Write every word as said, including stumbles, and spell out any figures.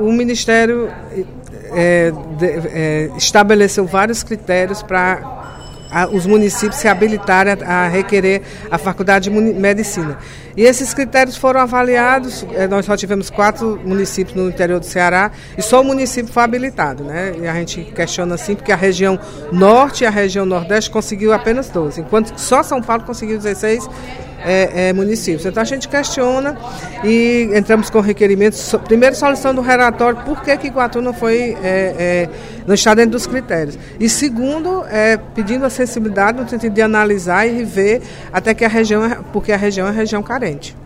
o Ministério é, de, é, estabeleceu vários critérios para os municípios se habilitarem a, a requerer a Faculdade de Medicina. E esses critérios foram avaliados, nós só tivemos quatro municípios no interior do Ceará e só o município foi habilitado, né? E a gente questiona assim, porque a região norte e a região nordeste conseguiu apenas doze, enquanto só São Paulo conseguiu dezesseis é, é, municípios. Então a gente questiona e entramos com requerimentos, primeiro solicitando um relatório por que que Iguatu não foi, é, é, não está dentro dos critérios. E segundo, é, pedindo a sensibilidade no sentido de analisar e ver até que a região, porque a região é região carente.